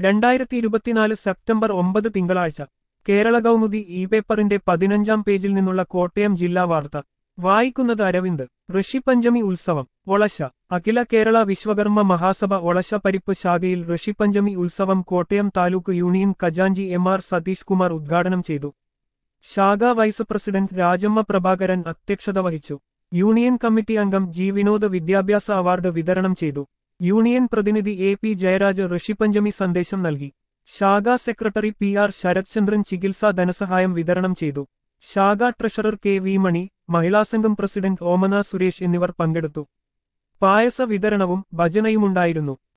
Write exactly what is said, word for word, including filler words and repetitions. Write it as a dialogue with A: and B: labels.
A: രണ്ടായിരത്തി ഇരുപത്തിനാല് സെപ്റ്റംബർ ഒമ്പത് തിങ്കളാഴ്ച കേരള കൗമുദി ഇ പേപ്പറിന്റെ പതിനഞ്ചാം പേജിൽ നിന്നുള്ള കോട്ടയം ജില്ലാ വാർത്ത വായിക്കുന്നത് അരവിന്ദ്. ഋഷിപഞ്ചമി ഉത്സവം ഒളശ. അഖില കേരള വിശ്വകർമ്മ മഹാസഭ ഒളശ പരിപ്പ് ശാഖയിൽ ഋഷിപഞ്ചമി ഉത്സവം കോട്ടയം താലൂക്ക് യൂണിയൻ ഖജാൻജി എം ആർ സതീഷ് കുമാർ ഉദ്ഘാടനം ചെയ്തു. ശാഖാ വൈസ് പ്രസിഡന്റ് രാജമ്മ പ്രഭാകരൻ അധ്യക്ഷത വഹിച്ചു. യൂണിയൻ കമ്മിറ്റി അംഗം ജി വിനോദ് വിദ്യാഭ്യാസ അവാർഡ് വിതരണം ചെയ്തു. യൂണിയൻ പ്രതിനിധി എ പി ജയരാജ് ഋഷിപഞ്ചമി സന്ദേശം നൽകി. ശാഖാ സെക്രട്ടറി പി ആർ ശരത്ചന്ദ്രൻ ചികിത്സാ ധനസഹായം വിതരണം ചെയ്തു. ശാഖാ ട്രഷറർ കെ വി മണി, മഹിളാസംഘം പ്രസിഡന്റ് ഓമന സുരേഷ് എന്നിവർ പങ്കെടുത്തു. പായസ വിതരണവും ഭജനയുമുണ്ടായിരുന്നു.